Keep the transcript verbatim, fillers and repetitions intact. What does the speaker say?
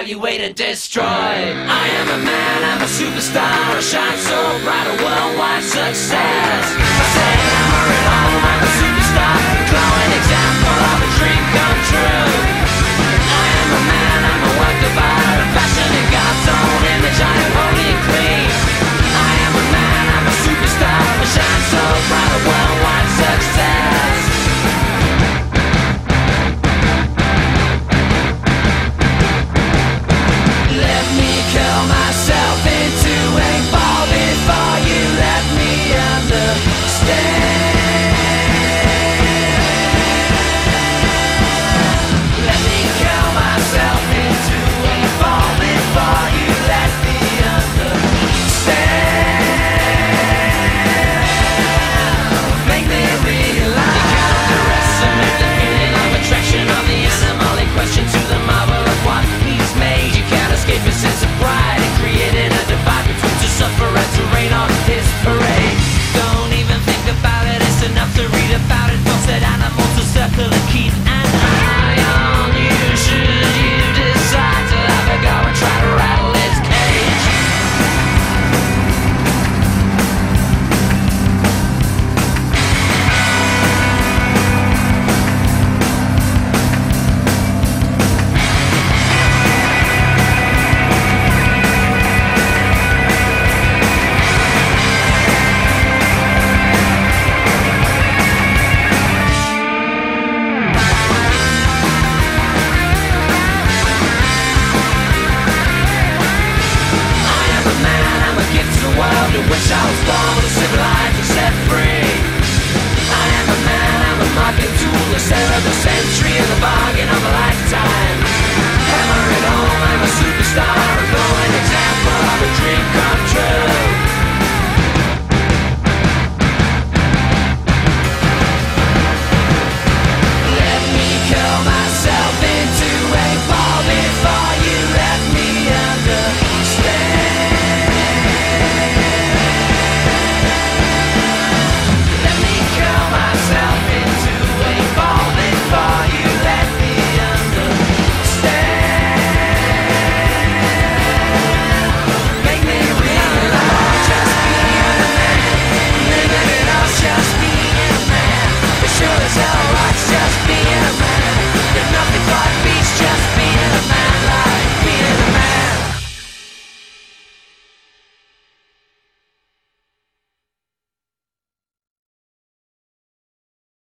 you way to destroy. I am a man, I'm a superstar, I shine so bright, a worldwide success. I say hammer it home, I'm a superstar, a glowing example of a dream come true. I am a man, I'm a work of art, a fashion in God's own image, I am holy and clean. I am a man, I'm a superstar, I shine so bright, a worldwide success. Let me curl myself into a ball before you let me understand. Let me curl myself into a ball before you let me understand. Make me realize you gotta underestimate the feeling of attraction of the animal in question to the marvel of what he's made. You can't escape his sense of pride and created a divide between to suffer and to rain on his parade. Don't even think about it, it's enough to read about it. Thoughts that animals will circle and keep an eye on you. Should you decide to have a go and try to rattle his cage? I am a man, I'm a gift to the world in which I was born with a civilized